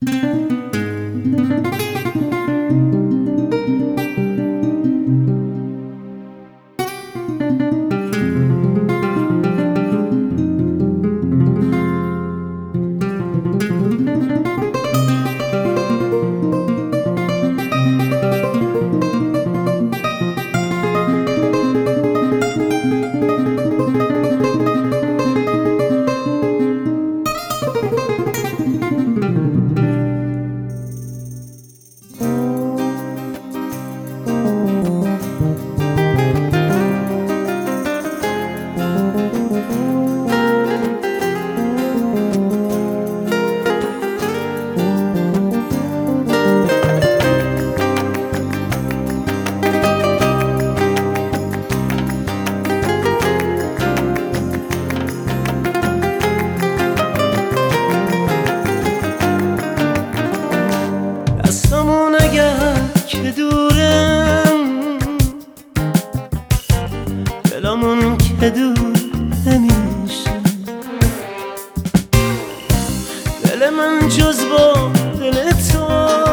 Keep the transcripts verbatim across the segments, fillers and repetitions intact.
دستمون اگر که دورم، دلمون که دور نمیشه. دل من جز با دل تو،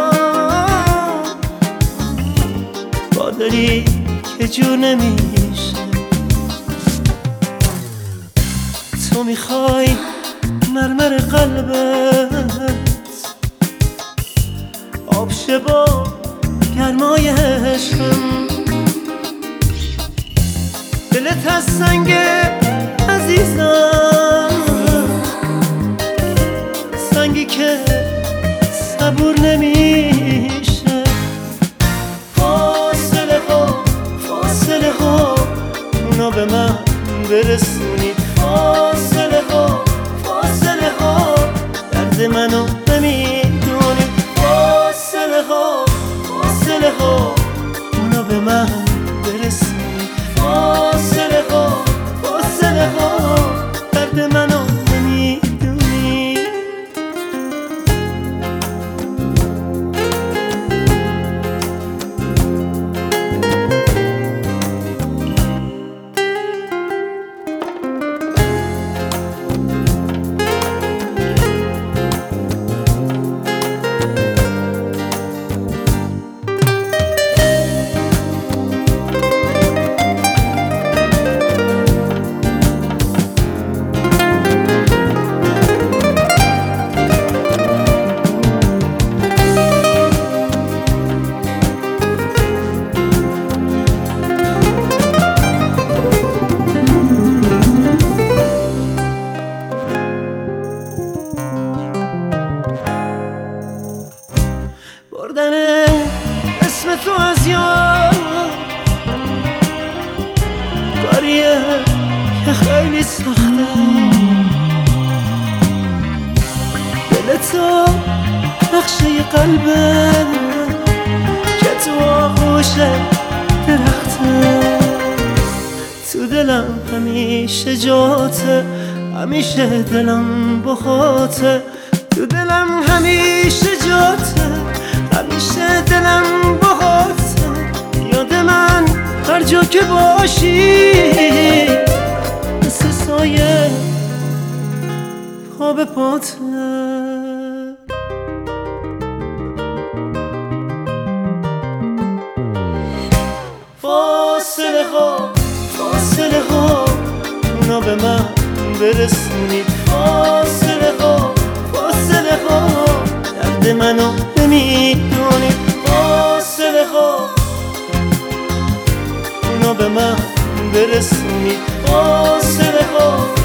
با دلی که جور نمیشه. تو میخوای مرمر قلبت آب شه با گرمای عشقم. دلت از سنگ عزیزم، سنگی که صبور نمیشه. فاصله ها فاصله ها اونا به من برسونی. فاصله ها فاصله ها درد منو نمیدونی. فاصله ها فاصله ها اونا به من برسونی. فاصله ها فاصله ها درد منو نمیدونی. بردن اسم تو از یاد کاریه که خیلی سخته. دل تو نقشه قلبه که تو آغوش درخته. تو دلم همیشه جاته، همیشه دلم بخاته. تو دلم همیشه جاته، همیشه دلم بخاته. یاد من هر جا که باشی، مثل سایه پا به پاته. فاصله ها فاصله ها اونا به من برسونی. فاصله ها فاصله ها درد منو نمیدونی. فاصله ها اونا به من برسونی. فاصله ها